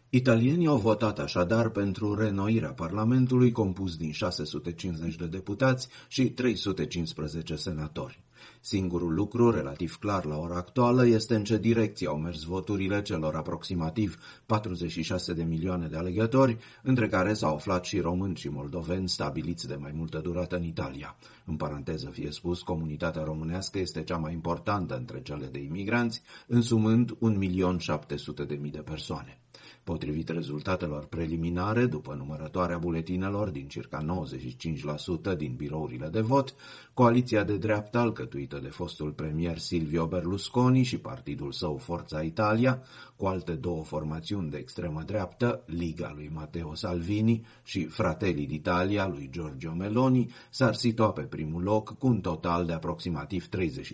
Italienii au votat așadar pentru reînnoirea Parlamentului compus din 650 de deputați și 315 senatori. Singurul lucru relativ clar la ora actuală este în ce direcție au mers voturile celor aproximativ 46 de milioane de alegători, între care s-au aflat și români și moldoveni stabiliți de mai multă durată în Italia. În paranteză fie spus, comunitatea românească este cea mai importantă între cele de imigranți, însumând 1.700.000 de persoane. Potrivit rezultatelor preliminare, după numărătoarea buletinelor din circa 95% din birourile de vot, coaliția de dreapta alcătuită de fostul premier Silvio Berlusconi și partidul său Forza Italia, cu alte două formațiuni de extremă dreaptă, Liga lui Matteo Salvini și Fratelli d'Italia lui Giorgio Meloni, s-ar situa pe primul loc cu un total de aproximativ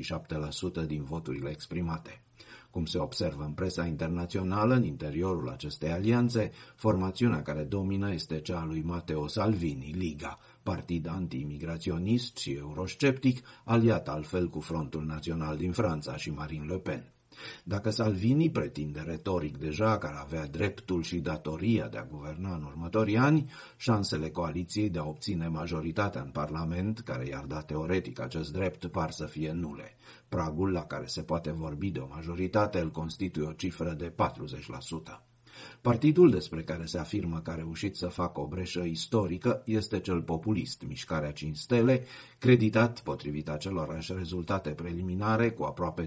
37% din voturile exprimate. Cum se observă în presa internațională, în interiorul acestei alianțe, formațiunea care domină este cea a lui Matteo Salvini, Liga, partid anti-imigraționist și eurosceptic, aliat altfel cu Frontul Național din Franța și Marine Le Pen. Dacă Salvini pretinde retoric deja că ar avea dreptul și datoria de a guverna în următorii ani, șansele coaliției de a obține majoritatea în Parlament, care i-ar da teoretic acest drept, par să fie nule. Pragul la care se poate vorbi de o majoritate îl constituie o cifră de 40%. Partidul despre care se afirmă că a reușit să facă o breșă istorică este cel populist, Mișcarea 5 Stele, creditat, potrivit acelorași rezultate preliminare, cu aproape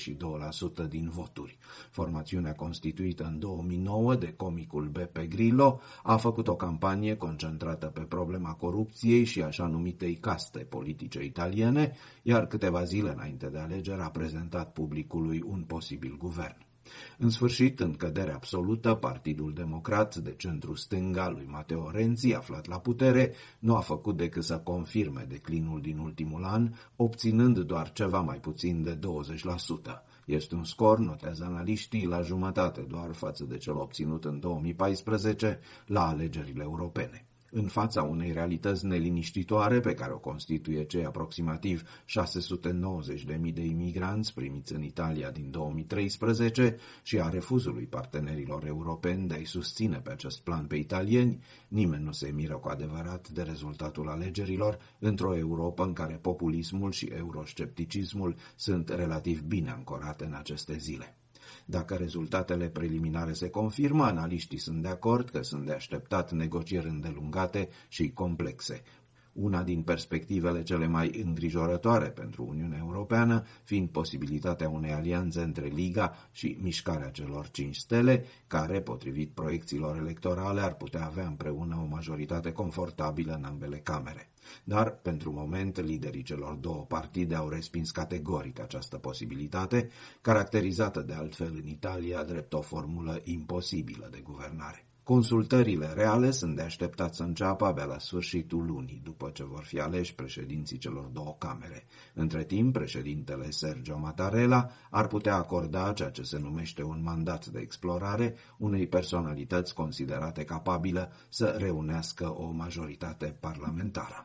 32% din voturi. Formațiunea constituită în 2009 de comicul Beppe Grillo a făcut o campanie concentrată pe problema corupției și așa numitei caste politice italiene, iar câteva zile înainte de alegeri a prezentat publicului un posibil guvern. În sfârșit, în cădere absolută, Partidul Democrat de centru-stânga lui Matteo Renzi, aflat la putere, nu a făcut decât să confirme declinul din ultimul an, obținând doar ceva mai puțin de 20%. Este un scor, notează analiștii, la jumătate doar față de cel obținut în 2014 la alegerile europene. În fața unei realități neliniștitoare pe care o constituie cei aproximativ 690.000 de imigranți primiți în Italia din 2013 și a refuzului partenerilor europeni de a-i susține pe acest plan pe italieni, nimeni nu se miră cu adevărat de rezultatul alegerilor într-o Europă în care populismul și euroscepticismul sunt relativ bine ancorate în aceste zile. Dacă rezultatele preliminare se confirmă, analiștii sunt de acord că sunt de așteptat negocieri îndelungate și complexe. Una din perspectivele cele mai îngrijorătoare pentru Uniunea Europeană fiind posibilitatea unei alianțe între Liga și Mișcarea celor 5 Stele, care, potrivit proiecțiilor electorale, ar putea avea împreună o majoritate confortabilă în ambele camere. Dar, pentru moment, liderii celor două partide au respins categoric această posibilitate, caracterizată de altfel în Italia drept o formulă imposibilă de guvernare. Consultările reale sunt de așteptat să înceapă abia la sfârșitul lunii, după ce vor fi aleși președinții celor două camere. Între timp, președintele Sergio Mattarella ar putea acorda ceea ce se numește un mandat de explorare unei personalități considerate capabilă să reunească o majoritate parlamentară.